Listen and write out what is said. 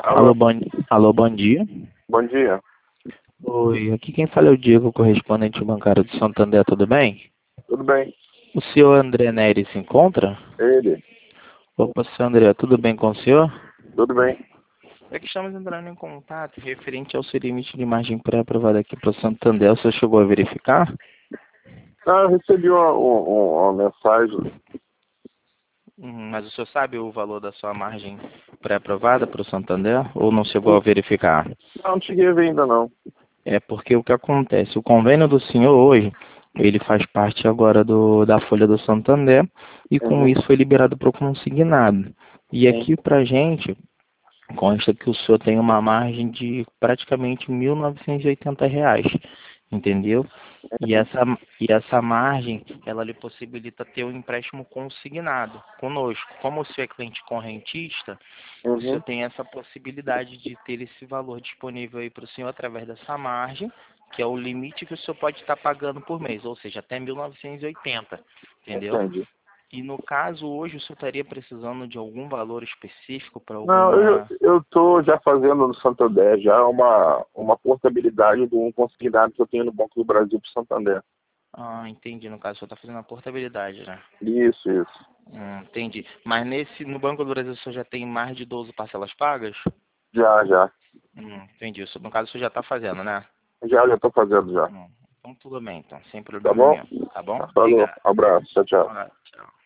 Alô, Alô, alô, bom dia. bom dia. Oi, aqui quem fala é o Diego, correspondente bancário do Santander, tudo bem? Tudo bem? O senhor André Neri se encontra? Ele? Opa, senhor André, tudo bem com o senhor? Tudo bem? É que estamos entrando em contato referente ao seu limite de margem pré-aprovada aqui para o Santander. O senhor chegou a verificar? Ah, eu recebi uma mensagem. Mas o senhor sabe o valor da sua margem pré-aprovada para o Santander ou não chegou a verificar? Não cheguei a ver ainda não. É porque o que acontece, o convênio do senhor hoje, ele faz parte agora da Folha do Santander e com Uhum. isso foi liberado para o consignado. E Sim. aqui para gente consta que o senhor tem uma margem de praticamente R$ 1.980, entendeu? E essa margem, ela lhe possibilita ter um empréstimo consignado conosco. Como o senhor é cliente correntista, o senhor Uhum. tem essa possibilidade de ter esse valor disponível aí para o senhor através dessa margem, que é o limite que o senhor pode estar pagando por mês, ou seja, até 1.980, entendeu? Entendi. E no caso, hoje o senhor estaria precisando de algum valor específico para Não, eu alguma... eu tô já fazendo no Santander já uma portabilidade de um consignado que eu tenho no Banco do Brasil para o Santander. Ah, entendi. No caso, o senhor está fazendo a portabilidade, né? Isso, isso. Entendi. Mas no Banco do Brasil o senhor já tem mais de 12 parcelas pagas? Já, já. Entendi. No caso, o senhor já está fazendo, né? Já estou fazendo já. Então tudo bem, então. Sem Tá problema bom? nenhum. Tá bom? Falou. Obrigado. Abraço. Tchau, tchau. Tchau.